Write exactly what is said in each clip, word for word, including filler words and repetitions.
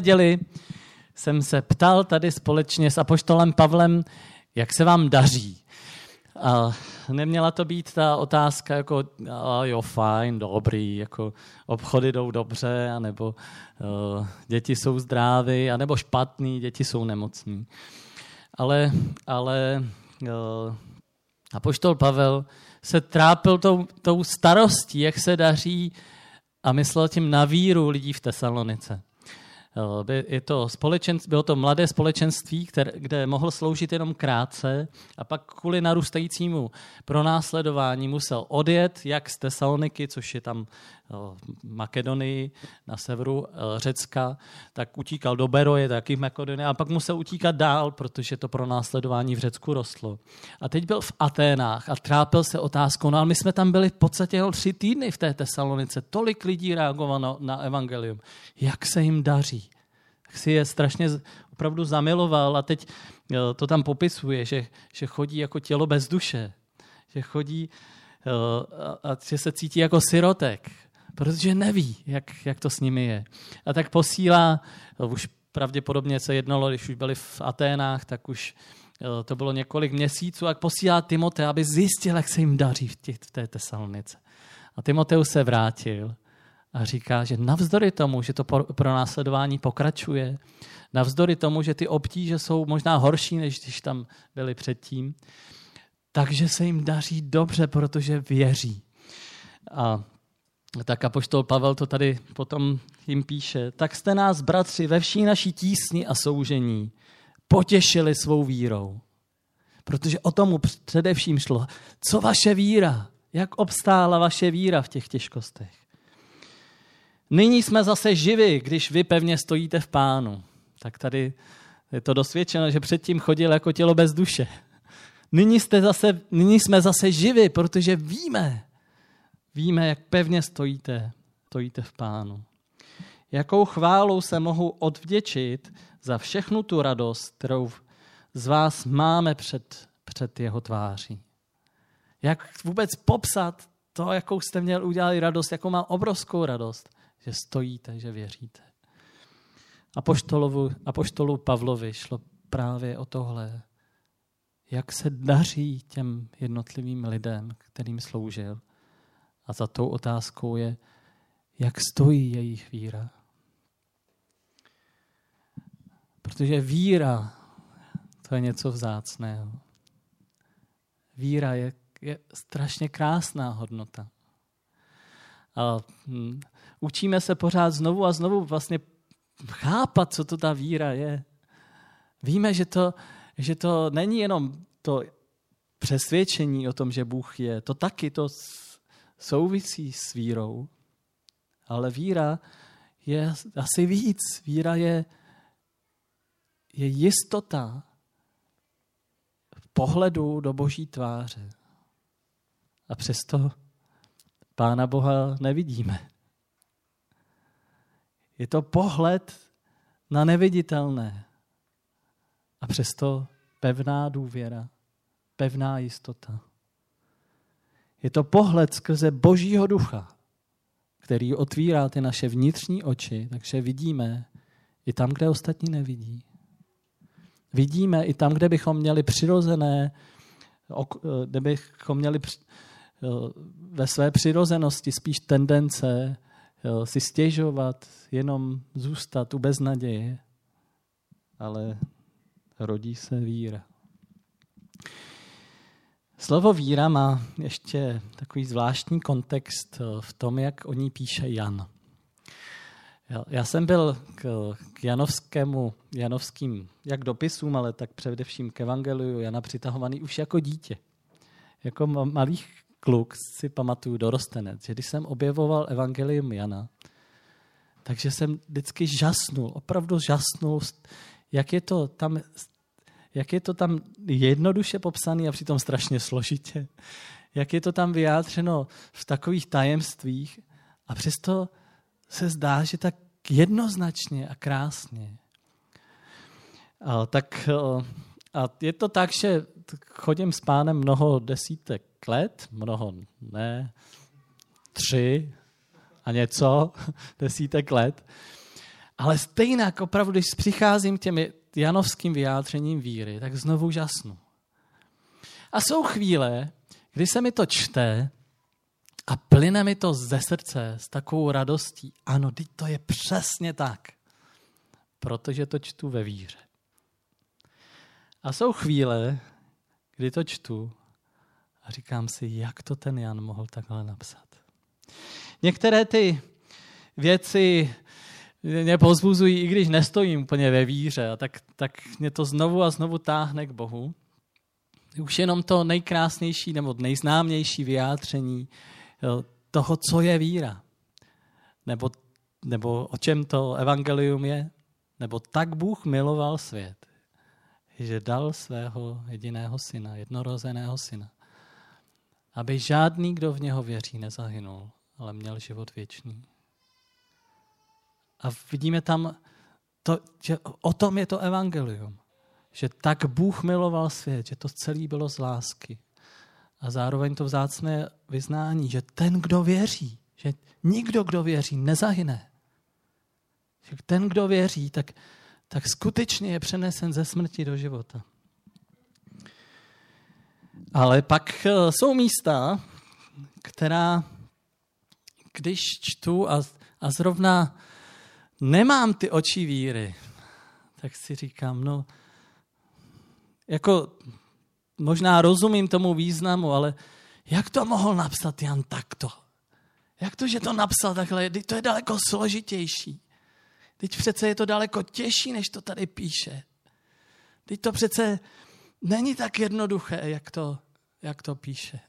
neděli jsem se ptal tady společně s apoštolem Pavlem, jak se vám daří. A neměla to být ta otázka jako a jo, fajn, dobrý, jako obchody jdou dobře, anebo uh, děti jsou zdraví, anebo špatný, děti jsou nemocní. Ale, ale uh, apoštol Pavel se trápil tou, tou starostí, jak se daří a myslel tím na víru lidí v Tesalonice. Je to společenství, bylo to mladé společenství, které, kde mohl sloužit jenom krátce a pak kvůli narůstajícímu pronásledování musel odjet jak z Tesaloniky, což je tam v Makedonii na severu Řecka, tak utíkal do Beroje, taky v Makedonii, a pak musel utíkat dál, protože to pronásledování v Řecku rostlo. A teď byl v Aténách a trápil se otázkou, no ale my jsme tam byli v podstatě tři týdny v té Tesalonice, tolik lidí reagovalo na evangelium. Jak se jim daří? Tak si je strašně opravdu zamiloval a teď to tam popisuje, že, že chodí jako tělo bez duše, že chodí a, a že se cítí jako sirotek, protože neví, jak, jak to s nimi je. A tak posílá, už pravděpodobně se jednalo, když už byli v Aténách, tak už to bylo několik měsíců, a posílá Timotea, aby zjistil, jak se jim daří v, těch, v té Tesalonice. A Timoteus se vrátil a říká, že navzdory tomu, že to pronásledování pokračuje, navzdory tomu, že ty obtíže jsou možná horší, než když tam byli předtím, takže se jim daří dobře, protože věří. A tak apoštol Pavel to tady potom jim píše. Tak jste nás, bratři, ve vší naší tísni a soužení potěšili svou vírou. Protože o tomu především šlo. Co vaše víra? Jak obstála vaše víra v těch těžkostech? Nyní jsme zase živi, když vy pevně stojíte v Pánu. Tak tady je to dosvědčeno, že předtím chodil jako tělo bez duše. Nyní, jste zase, nyní jsme zase živi, protože víme, víme, jak pevně stojíte, stojíte v Pánu. Jakou chválou se mohu odvděčit za všechnu tu radost, kterou z vás máme před, před jeho tváří. Jak vůbec popsat to, jakou jste měli udělali radost, jakou mám obrovskou radost, že stojíte, že věříte. Apoštolovu, apoštolu Pavlovi šlo právě o tohle, jak se daří těm jednotlivým lidem, kterým sloužil. A za tou otázkou je, jak stojí jejich víra. Protože víra, to je něco vzácného. Víra je, je strašně krásná hodnota. A hm, učíme se pořád znovu a znovu vlastně chápat, co to ta víra je. Víme, že to, že to není jenom to přesvědčení o tom, že Bůh je. To taky to souvisí s vírou. Ale víra je asi víc. Víra je, je jistota v pohledu do Boží tváře. A přesto Pána Boha nevidíme. Je to pohled na neviditelné. A přesto pevná důvěra, pevná jistota. Je to pohled skrze Božího ducha, který otvírá ty naše vnitřní oči, takže vidíme i tam, kde ostatní nevidí. Vidíme i tam, kde bychom měli přirozené, kde bychom měli ve své přirozenosti spíš tendence si stěžovat, jenom zůstat u beznaděje. Ale rodí se víra. Slovo víra má ještě takový zvláštní kontext v tom, jak o ní píše Jan. Já jsem byl k, k janovskému, janovským jak dopisům, ale tak především k evangeliu Jana přitahovaný už jako dítě. Jako malý kluk si pamatuju, dorostenec, že když jsem objevoval evangelium Jana, takže jsem vždycky žasnul, opravdu žasnul, jak je to tam, jak je to tam jednoduše popsané a přitom strašně složitě. Jak je to tam vyjádřeno v takových tajemstvích a přesto se zdá, že tak jednoznačně a krásně. A, tak, a je to tak, že chodím s Pánem mnoho desítek let, mnoho ne, tři a něco desítek let. Ale stejně opravdu, když přicházím k těm janovským vyjádřením víry, tak znovu žasnu. A jsou chvíle, kdy se mi to čte a plyne mi to ze srdce s takovou radostí. Ano, teď to je přesně tak, protože to čtu ve víře. A jsou chvíle, kdy to čtu a říkám si, jak to ten Jan mohl takhle napsat. Některé ty věci mě povzbuzují, i když nestojím úplně ve víře, a tak, tak mě to znovu a znovu táhne k Bohu. Už jenom to nejkrásnější nebo nejznámější vyjádření toho, co je víra. Nebo, nebo o čem to evangelium je. Nebo tak Bůh miloval svět, že dal svého jediného syna, jednorozeného syna, aby žádný, kdo v něho věří, nezahynul, ale měl život věčný. A vidíme tam, to, že o tom je to evangelium. Že tak Bůh miloval svět, že to celé bylo z lásky. A zároveň to vzácné vyznání, že ten, kdo věří, že nikdo, kdo věří, nezahyne. Že ten, kdo věří, tak, tak skutečně je přenesen ze smrti do života. Ale pak jsou místa, která, když čtu a, a zrovna nemám ty oči víry, tak si říkám, no, jako možná rozumím tomu významu, ale jak to mohl napsat Jan takto? Jak to, že to napsal takhle? Teď to je daleko složitější. Teď přece je to daleko těžší, než to tady píše. Teď to přece není tak jednoduché, jak to, jak to píše.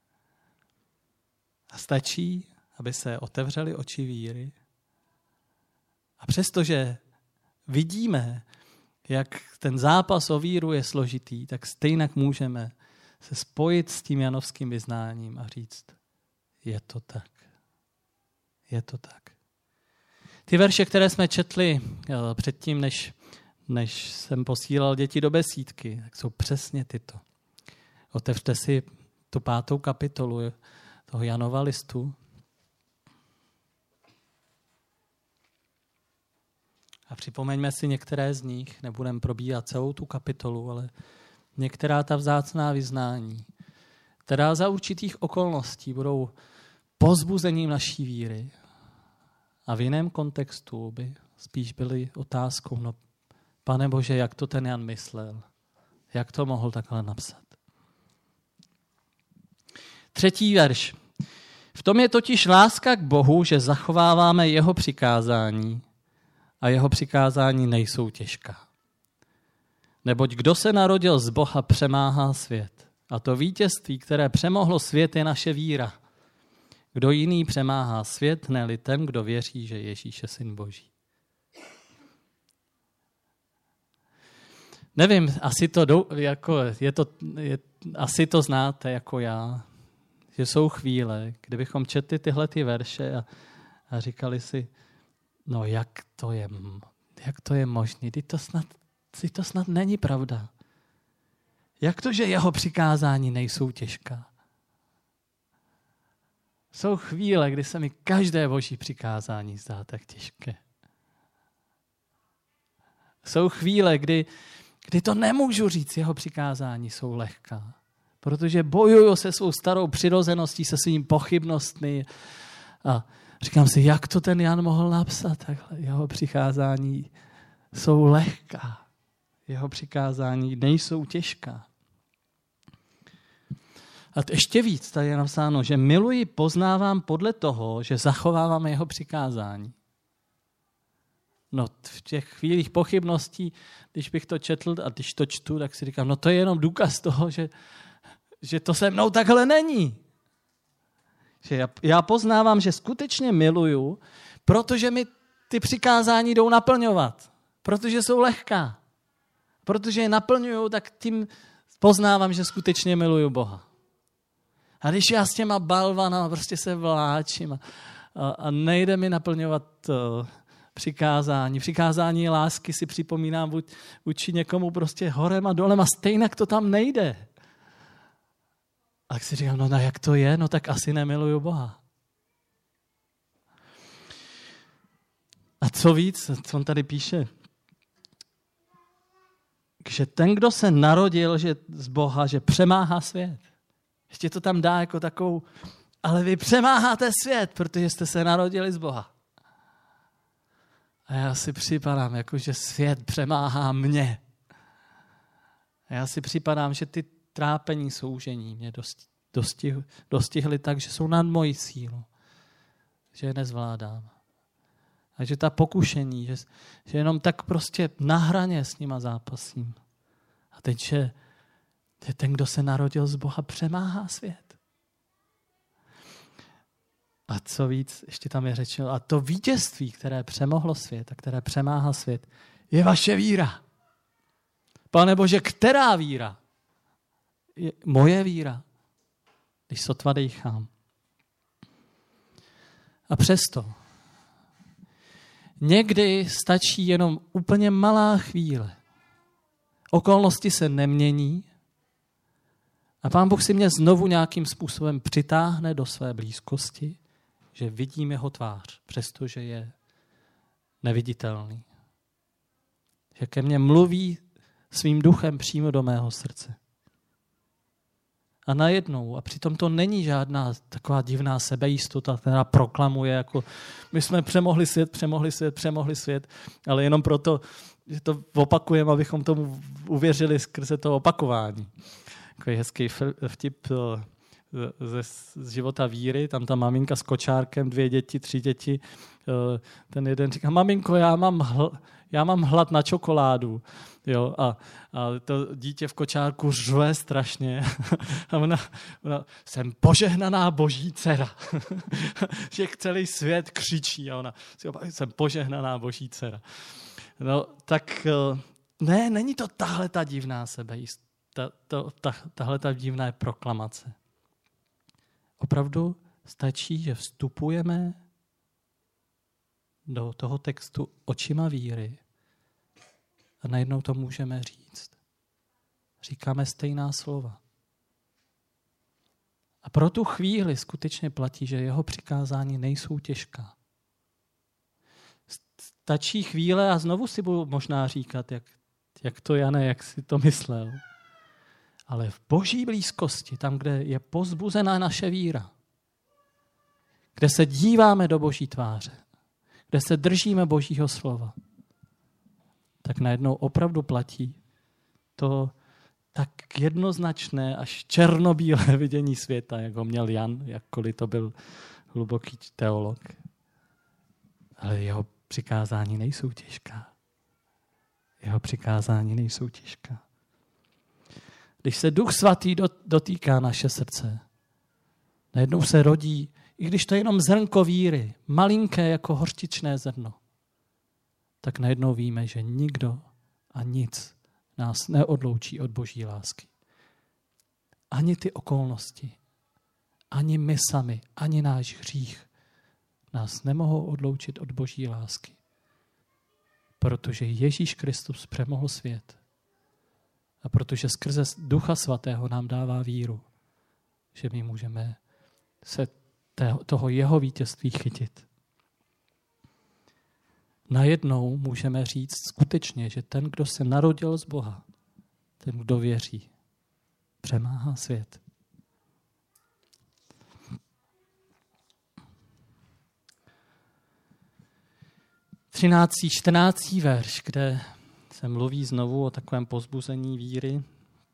A stačí, aby se otevřely oči víry. A přestože vidíme, jak ten zápas o víru je složitý, tak stejně můžeme se spojit s tím janovským vyznáním a říct, je to tak. Je to tak. Ty verše, které jsme četli předtím, než, než jsem posílal děti do besídky, tak jsou přesně tyto. Otevřte si tu pátou kapitolu toho Janova listu. A připomeňme si některé z nich, nebudeme probíhat celou tu kapitolu, ale některá ta vzácná vyznání, která za určitých okolností budou povzbuzením naší víry a v jiném kontextu by spíš byly otázkou, no Pane Bože, jak to ten Jan myslel? Jak to mohl takhle napsat? Třetí verš. V tom je totiž láska k Bohu, že zachováváme jeho přikázání a jeho přikázání nejsou těžká. Neboť kdo se narodil z Boha, přemáhá svět. A to vítězství, které přemohlo svět, je naše víra. Kdo jiný přemáhá svět, ne-li ten, kdo věří, že Ježíš je syn Boží. Nevím, asi to, jako je to, je, asi to znáte jako já, že jsou chvíle, kdybychom četli tyhle ty verše a, a říkali si, no jak to je, jak to je možné, teď to snad, teď to snad není pravda. Jak to, že jeho přikázání nejsou těžká? Jsou chvíle, kdy se mi každé boží přikázání zdá tak těžké. Jsou chvíle, kdy, kdy to nemůžu říct, jeho přikázání jsou lehká. Protože bojuju se svou starou přirozeností, se svými pochybnostmi. A říkám si, jak to ten Jan mohl napsat takhle. Jeho přikázání jsou lehká. Jeho přikázání nejsou těžká. A ještě víc, tady je napsáno, že miluji, poznávám podle toho, že zachovávám jeho přikázání. No v těch chvílích pochybností, když bych to četl a když to čtu, tak si říkám, no to je jenom důkaz toho, že, že to se mnou takhle není. Že já, já poznávám, že skutečně miluju, protože mi ty přikázání jdou naplňovat. Protože jsou lehká. Protože je naplňuju, tak tím poznávám, že skutečně miluju Boha. A když já s těma balvanama prostě se vláčím a, a, a nejde mi naplňovat uh, přikázání. Přikázání lásky si připomínám vůči někomu prostě horem a dolem a stejně to tam nejde. A tak si říkám, no, no jak to je? No tak asi nemiluju Boha. A co víc, co on tady píše? Že ten, kdo se narodil že z Boha, že přemáhá svět. Ještě to tam dá jako takovou, ale vy přemáháte svět, protože jste se narodili z Boha. A já si připadám, jako že svět přemáhá mě. A já si připadám, že ty trápení, soužení mě dostihly, dostihly tak, že jsou nad mojí sílu. Že je nezvládám. A že ta pokušení, že, že jenom tak prostě na hraně s nima zápasím. A teď, že, že ten, kdo se narodil z Boha, přemáhá svět. A co víc, ještě tam je řečeno, a to vítězství, které přemohlo svět a které přemáhá svět, je vaše víra. Pane Bože, která víra? Je moje víra, když sotva dýchám. A přesto někdy stačí jenom úplně malá chvíle. Okolnosti se nemění a Pán Bůh si mě znovu nějakým způsobem přitáhne do své blízkosti, že vidím jeho tvář, přestože je neviditelný. Že ke mně mluví svým duchem přímo do mého srdce. A najednou, a přitom to není žádná taková divná sebejistota, která proklamuje, jako my jsme přemohli svět, přemohli svět, přemohli svět, ale jenom proto, že to opakujeme, abychom tomu uvěřili skrze to opakování. Takový hezký vtip ze z života víry, tam ta maminka s kočárkem, dvě děti, tři děti, ten jeden říká, maminko, já mám, hl, já mám hlad na čokoládu. Jo, a, a to dítě v kočárku řve strašně. A ona, ona jsem požehnaná boží dcera. Že celý svět křičí a ona, jsem požehnaná boží dcera. No, tak ne, není to tahle ta divná sebejist, ta, to, ta, tahle ta divná proklamace. Opravdu stačí, že vstupujeme do toho textu očima víry a najednou to můžeme říct. Říkáme stejná slova. A pro tu chvíli skutečně platí, že jeho přikázání nejsou těžká. Stačí chvíle a znovu si budu možná říkat, jak, jak to Jane, jak si to myslel. Ale v boží blízkosti, tam, kde je pozbuzená naše víra, kde se díváme do boží tváře, kde se držíme božího slova, tak najednou opravdu platí to tak jednoznačné až černobílé vidění světa, jak ho měl Jan, jakkoliv to byl hluboký teolog. Ale jeho přikázání nejsou těžká. Jeho přikázání nejsou těžká. Když se Duch Svatý dotýká naše srdce, najednou se rodí, i když to je jenom zrnko víry, malinké jako hořčičné zrno, tak najednou víme, že nikdo a nic nás neodloučí od boží lásky. Ani ty okolnosti, ani my sami, ani náš hřích nás nemohou odloučit od boží lásky. Protože Ježíš Kristus přemohl svět. A protože skrze Ducha Svatého nám dává víru, že my můžeme se toho jeho vítězství chytit. Najednou můžeme říct skutečně, že ten, kdo se narodil z Boha, ten, kdo věří, přemáhá svět. třináctý, čtrnáctý verš, kde se mluví znovu o takovém povzbuzení víry.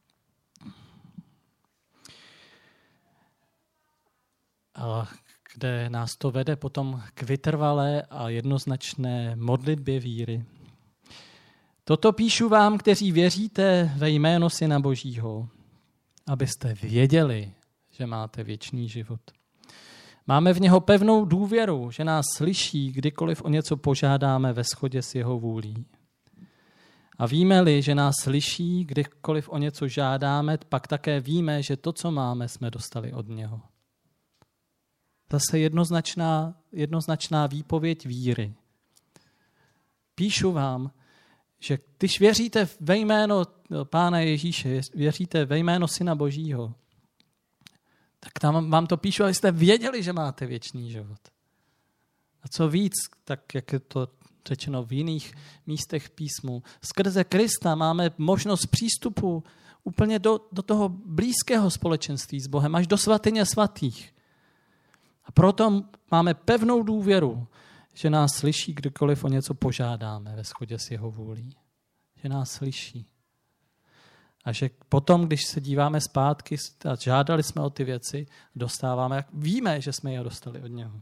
A kde nás to vede potom k vytrvalé a jednoznačné modlitbě víry. Toto píšu vám, kteří věříte ve jméno Syna Božího, abyste věděli, že máte věčný život. Máme v něho pevnou důvěru, že nás slyší, kdykoliv o něco požádáme ve shodě s jeho vůlí. A víme-li, že nás slyší, kdykoliv o něco žádáme, pak také víme, že to, co máme, jsme dostali od něho. Zase jednoznačná, jednoznačná výpověď víry. Píšu vám, že když věříte ve jméno Pána Ježíše, věříte ve jméno Syna Božího, tak tam vám to píšu, abyste věděli, že máte věčný život. A co víc, tak jak je to řečeno v jiných místech písmu. Skrze Krista máme možnost přístupu úplně do, do toho blízkého společenství s Bohem, až do svatyně svatých. A proto máme pevnou důvěru, že nás slyší, kdykoliv o něco požádáme ve shodě s jeho vůlí. Že nás slyší. A že potom, když se díváme zpátky a žádali jsme o ty věci, dostáváme, víme, že jsme je dostali od něho.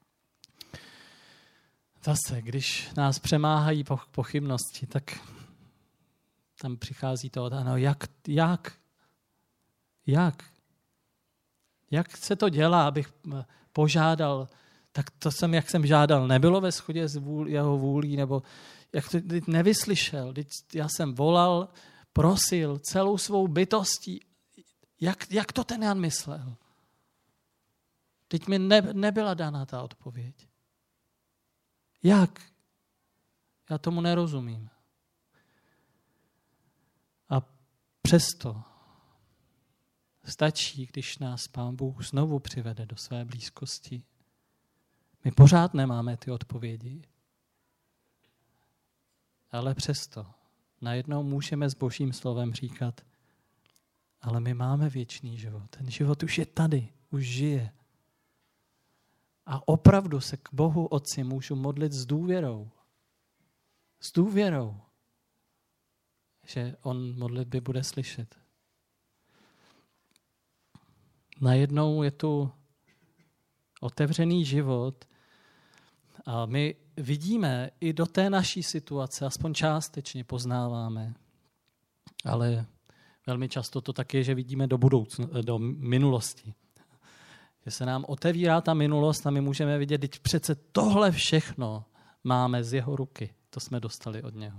Zase, když nás přemáhají pochybnosti, tak tam přichází to, no jak, jak, jak, jak se to dělá, abych požádal, tak to jsem, jak jsem žádal, nebylo ve shodě s vůl, jeho vůlí, nebo jak to nevyslyšel, já jsem volal, prosil celou svou bytostí. Jak, jak to ten Jan myslel? Teď mi ne, nebyla dána ta odpověď. Jak? Já tomu nerozumím. A přesto stačí, když nás Pán Bůh znovu přivede do své blízkosti. My pořád nemáme ty odpovědi, ale přesto najednou můžeme s Božím slovem říkat, ale my máme věčný život. Ten život už je tady, už žije. A opravdu se k Bohu Otci můžu modlit s důvěrou. S důvěrou, že on modlitby bude slyšet. Najednou je tu otevřený život a my vidíme i do té naší situace, aspoň částečně poznáváme, ale velmi často to tak je, že vidíme do budoucna, do minulosti. Že se nám otevírá ta minulost a my můžeme vidět, teď přece tohle všechno máme z jeho ruky. To jsme dostali od něho.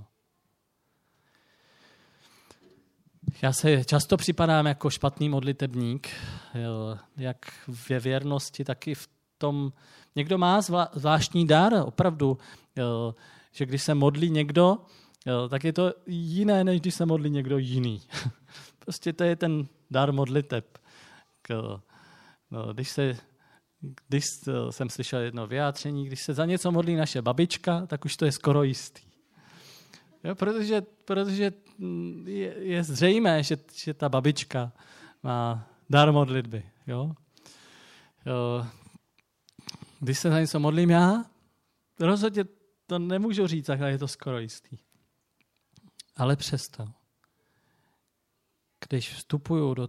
Já se často připadám jako špatný modlitebník, jak ve věrnosti, tak i v tom. Někdo má zvláštní dar, opravdu, že když se modlí někdo, tak je to jiné, než když se modlí někdo jiný. Prostě to je ten dar modliteb. Když, se, když jsem slyšel jedno vyjádření, když se za něco modlí naše babička, tak už to je skoro jistý. Jo, protože protože je, je zřejmé, že, že ta babička má dar modlitby. Jo? Jo. Když se za něco modlím já, rozhodně to nemůžu říct, takhle je to skoro jistý. Ale přesto, když vstupuju do,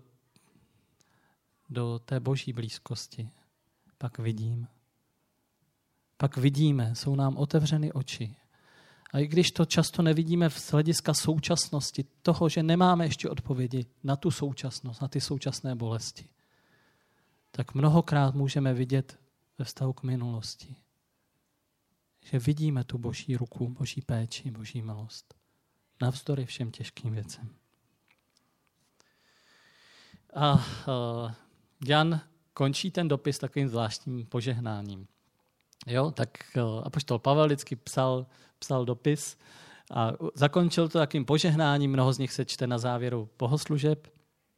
do té Boží blízkosti, pak vidím. Pak vidíme, jsou nám otevřeny oči. A i když to často nevidíme z hlediska současnosti, toho, že nemáme ještě odpovědi na tu současnost, na ty současné bolesti, tak mnohokrát můžeme vidět ve vztahu k minulosti. Že vidíme tu Boží ruku, Boží péči, Boží milost. Navzdory všem těžkým věcem. A uh, Jan končí ten dopis takovým zvláštním požehnáním. Jo, tak uh, apoštol Pavel vždycky psal, psal dopis a zakončil to takovým požehnáním. Mnoho z nich se čte na závěru bohoslužeb.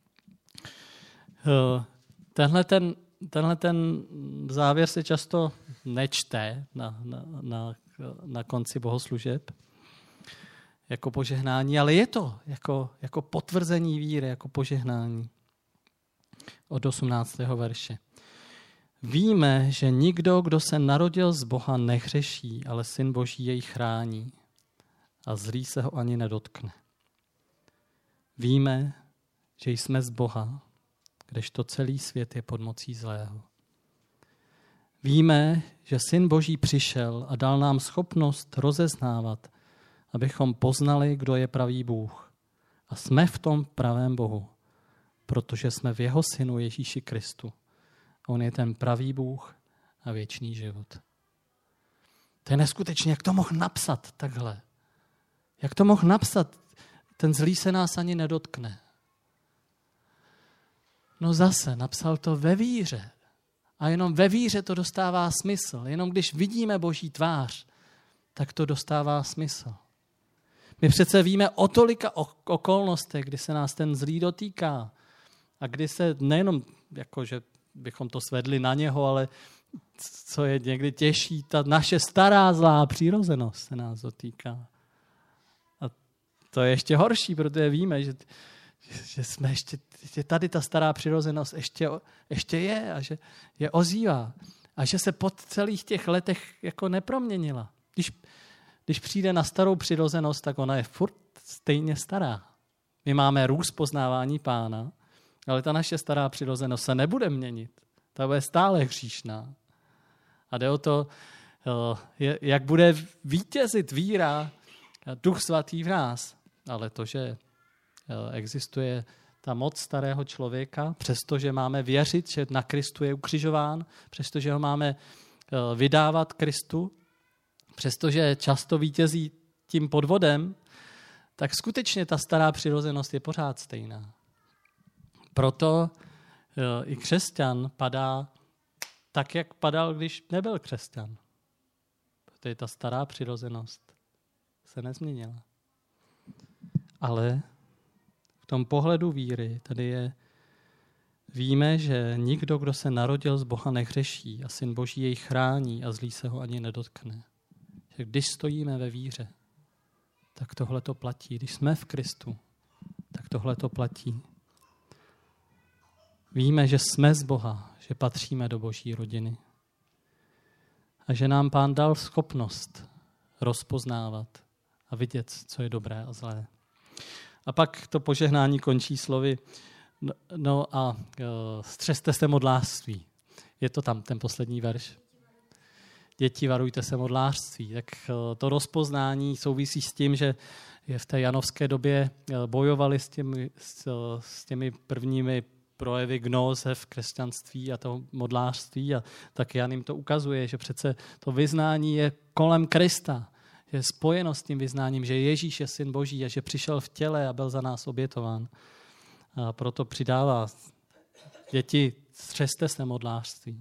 Uh, tenhle ten Tenhle ten závěr se často nečte na, na, na, na konci bohoslužeb jako požehnání, ale je to jako, jako potvrzení víry, jako požehnání od osmnáctého verše. Víme, že nikdo, kdo se narodil z Boha, nehřeší, ale Syn Boží jej chrání a zlý se ho ani nedotkne. Víme, že jsme z Boha, kdežto celý svět je pod mocí zlého. Víme, že Syn Boží přišel a dal nám schopnost rozeznávat, abychom poznali, kdo je pravý Bůh. A jsme v tom pravém Bohu, protože jsme v jeho Synu Ježíši Kristu. On je ten pravý Bůh a věčný život. To je neskutečně, jak to mohl napsat takhle. Jak to mohl napsat? Ten zlý se nás ani nedotkne. No zase, napsal to ve víře. A jenom ve víře to dostává smysl. Jenom když vidíme Boží tvář, tak to dostává smysl. My přece víme o tolika okolnostech, kdy se nás ten zlý dotýká. A kdy se nejenom, jako že bychom to svedli na něho, ale co je někdy těžší, ta naše stará zlá přirozenost se nás dotýká. A to je ještě horší, protože víme, že, že jsme ještě, že tady ta stará přirozenost ještě, ještě je a že je ozývá. A že se po celých těch letech jako neproměnila. Když, když přijde na starou přirozenost, tak ona je furt stejně stará. My máme růst poznávání Pána, ale ta naše stará přirozenost se nebude měnit. Ta bude stále hříšná. A jde o to, jak bude vítězit víra a Duch Svatý v nás. Ale to, že existuje ta moc starého člověka, přestože máme věřit, že na Kristu je ukřižován, přestože ho máme vydávat Kristu, přestože často vítězí tím podvodem, tak skutečně ta stará přirozenost je pořád stejná. Proto i křesťan padá tak, jak padal, když nebyl křesťan. Protože ta stará přirozenost se nezměnila. Ale v tom pohledu víry tady je, víme, že nikdo, kdo se narodil z Boha, nehřeší a Syn Boží jej chrání a zlý se ho ani nedotkne. Že když stojíme ve víře, tak tohle to platí. Když jsme v Kristu, tak tohle to platí. Víme, že jsme z Boha, že patříme do Boží rodiny. A že nám Pán dal schopnost rozpoznávat a vidět, co je dobré a zlé. A pak to požehnání končí slovy, no, no a uh, střeste se modlářství. Je to tam, ten poslední verš. Děti, varujte se modlářství. Tak uh, to rozpoznání souvisí s tím, že je v té janovské době uh, bojovali s těmi, s, uh, s těmi prvními projevy gnóze v křesťanství a toho modlářství. A tak Jan jim to ukazuje, že přece to vyznání je kolem Krista. Je spojeno s tím vyznáním, že Ježíš je Syn Boží a že přišel v těle a byl za nás obětován. A proto přidává děti, střeste se modlářství.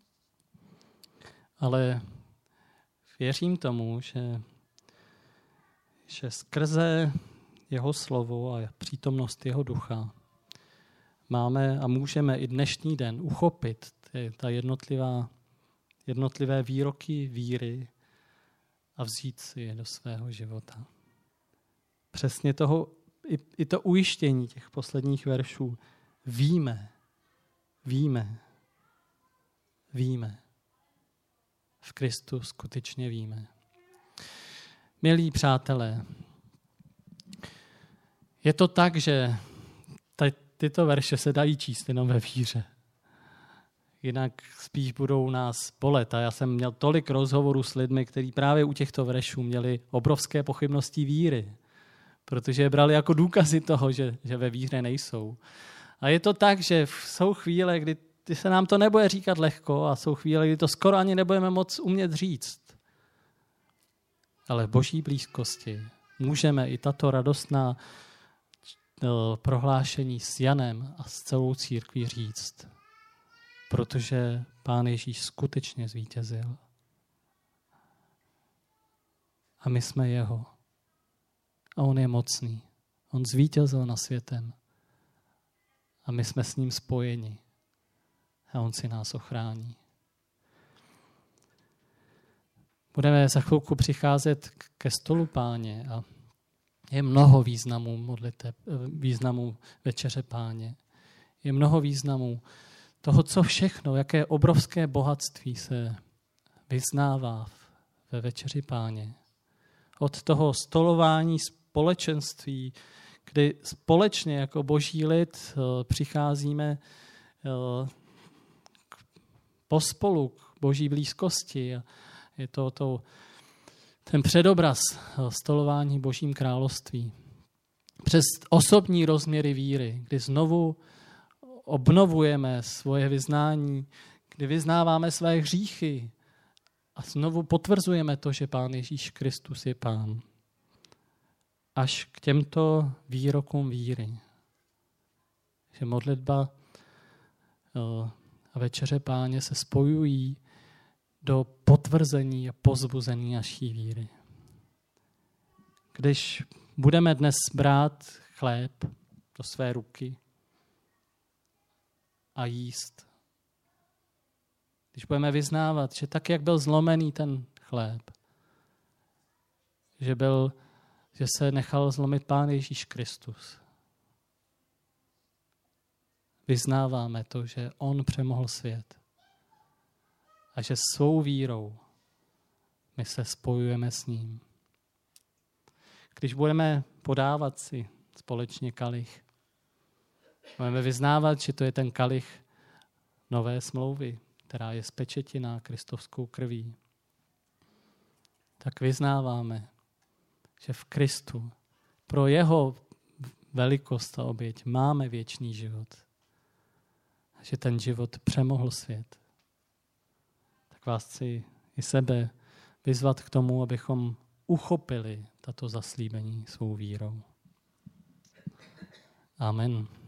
Ale věřím tomu, že, že skrze jeho slovo a přítomnost jeho ducha máme a můžeme i dnešní den uchopit ta jednotlivá, jednotlivé výroky víry a vzít si je do svého života. Přesně toho, i, i to ujištění těch posledních veršů. Víme, víme, víme. V Kristu skutečně víme. Milí přátelé, je to tak, že ty, tyto verše se dají číst jenom ve víře. Jinak spíš budou nás bolet. A já jsem měl tolik rozhovorů s lidmi, kteří právě u těchto veršů měli obrovské pochybnosti víry, protože je brali jako důkazy toho, že, že ve víře nejsou. A je to tak, že jsou chvíle, kdy se nám to nebude říkat lehko a jsou chvíle, kdy to skoro ani nebudeme moc umět říct. Ale v Boží blízkosti můžeme i tato radostná prohlášení s Janem a s celou církví říct. Protože Pán Ježíš skutečně zvítězil. A my jsme jeho. A on je mocný. On zvítězil nad světem. A my jsme s ním spojeni. A on si nás ochrání. Budeme za chvilku přicházet ke stolu Páně a je mnoho významů modliteb, významů večeře Páně. Je mnoho významů toho, co všechno, jaké obrovské bohatství se vyznává ve večeři Páně. Od toho stolování společenství, kdy společně jako boží lid přicházíme pospolu k boží blízkosti. Je to, to ten předobraz stolování božím království. Přes osobní rozměry víry, kdy znovu obnovujeme svoje vyznání, kdy vyznáváme své hříchy a znovu potvrzujeme to, že Pán Ježíš Kristus je Pán. Až k těmto výrokům víry. Že modlitba a večeře Páně se spojují do potvrzení a pozbuzení naší víry. Když budeme dnes brát chléb do své ruky a jíst, když budeme vyznávat, že tak, jak byl zlomený ten chléb, že, byl, že se nechal zlomit Pán Ježíš Kristus. Vyznáváme to, že on přemohl svět a že svou vírou my se spojujeme s ním. Když budeme podávat si společně kalich, budeme vyznávat, že to je ten kalich nové smlouvy, která je spečetěná kristovskou krví, tak vyznáváme, že v Kristu pro jeho velikost a oběť máme věčný život. A že ten život přemohl svět. Tak vás chci i sebe vyzvat k tomu, abychom uchopili tato zaslíbení svou vírou. Amen.